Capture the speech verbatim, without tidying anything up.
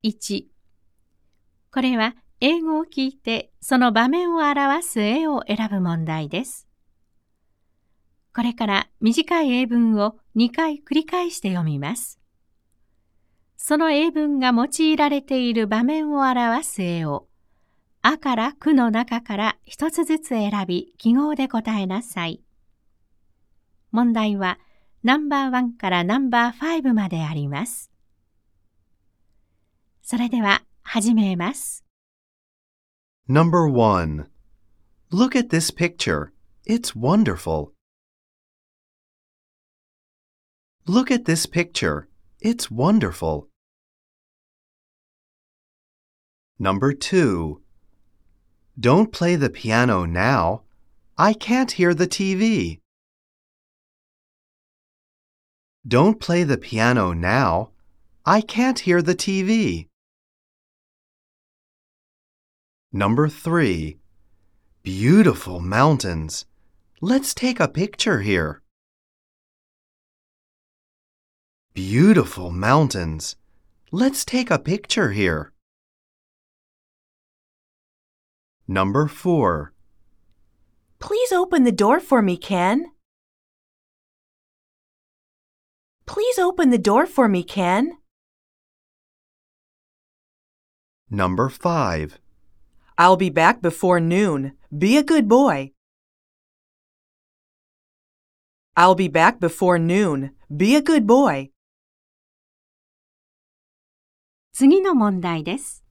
いち、これは英語を聞いてその場面を表す絵を選ぶ問題です。これから短い英文をにかい繰り返して読みます。その英文が用いられている場面を表す絵を、あからくの中から一つずつ選び、記号で答えなさい。問題はナンバーワンからナンバーファイブまであります。それでは始めます。 Number one. Look at this picture. It's wonderful. Look at this picture. It's wonderful. Number two. Don't play the piano now. I can't hear the T V. Don't play the piano now. I can't hear the T V. Number three. Beautiful mountains. Let's take a picture here. Beautiful mountains. Let's take a picture here. Number four. Please open the door for me, Ken. Please open the door for me, Ken. Number five. I'll be back before noon. Be a good boy. I'll be back before noon. Be a good boy. 次の問題です。